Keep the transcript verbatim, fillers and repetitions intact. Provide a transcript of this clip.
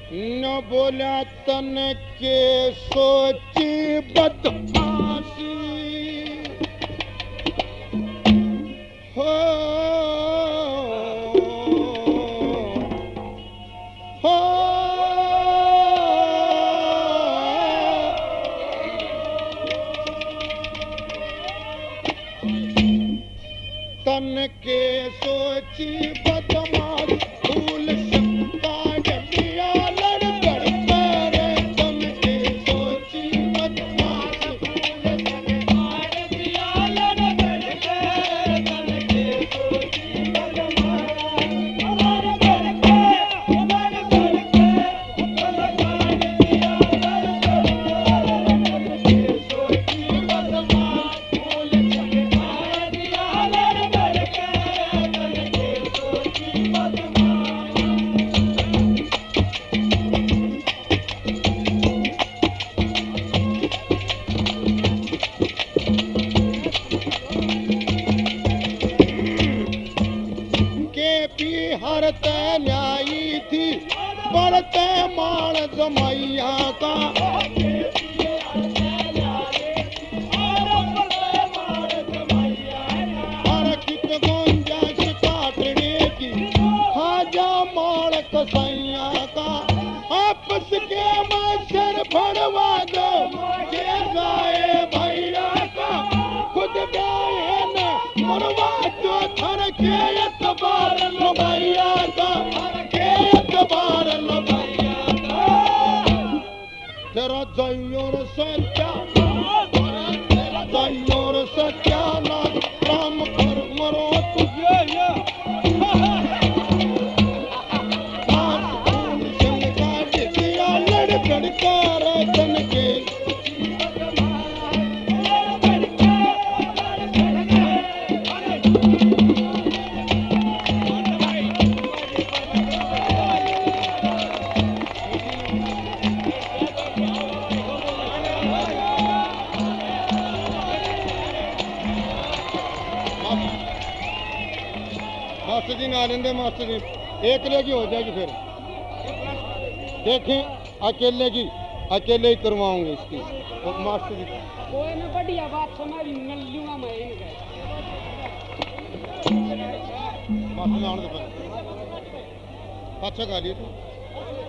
न बोला तन के सोची बदमाशी हो हो तन के सोची बदमाश फूल सकता जबिया लड़गड़ करे तन के सोची बदमाश फूल सकता जबिया लड़गड़ करे तन के सोची बदमाश लड़गड़ के लड़गड़ के लड़गड़ जबिया लड़गड़ करे तन के सोची बदमाश फूल सकता जबिया लड़गड़ के तन के सोची के पी हरते न्यायी थी बढ़ते माण जमैया का हर कित गुंजाइश काटने की खाजा माण कसैया का आपस के में सिर फड़वा दो के जाए भैया का खुद गाए न मरवा दो थर के एतबार लो भैया का के एतबार लो भैया का तेरा जयोर सच्चा तेरा जयोर सच्चा ना राम कर मरो तुझे ये सास फूल संग काट दिया लड़गड़ करे तन के मास्टर जी ना लेंदे मास्टर जी एक लेगी हो जाएगी फिर देखें अकेले की अकेले ही करवाऊंगे इसकी तो मास्टर जी कोई ना बढ़िया बात समझ मिल लूंगा मैं इनके मास्टर जी आने दे पहले अच्छा खा लिए तू